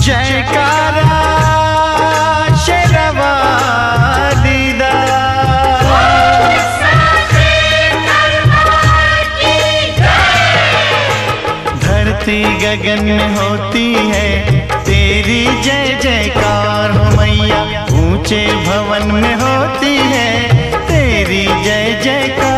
जयकारा शेरवा दीदा, धरती गगन में होती है तेरी जय जयकार हो मैया, ऊंचे भवन में होती है तेरी जय जयकार।